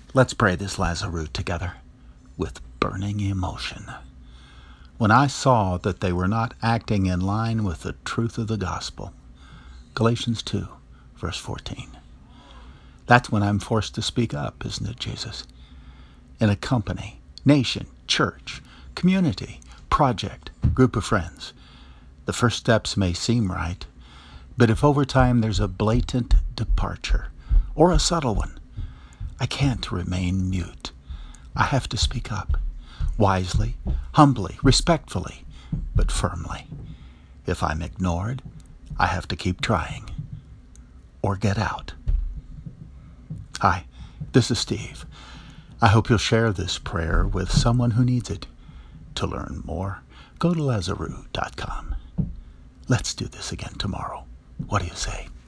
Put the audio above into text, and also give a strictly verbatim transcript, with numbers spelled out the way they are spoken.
Let's pray this Lazarus together with burning emotion. When I saw that they were not acting in line with the truth of the gospel, Galatians two, verse fourteen. That's when I'm forced to speak up, isn't it, Jesus? In a company, nation, church, community, project, group of friends. The first steps may seem right, but if over time there's a blatant departure, or a subtle one, I can't remain mute. I have to speak up, wisely, humbly, respectfully, but firmly. If I'm ignored, I have to keep trying, or get out. Hi, this is Steve. I hope you'll share this prayer with someone who needs it. To learn more, go to Lazarus dot com. Let's do this again tomorrow. What do you say?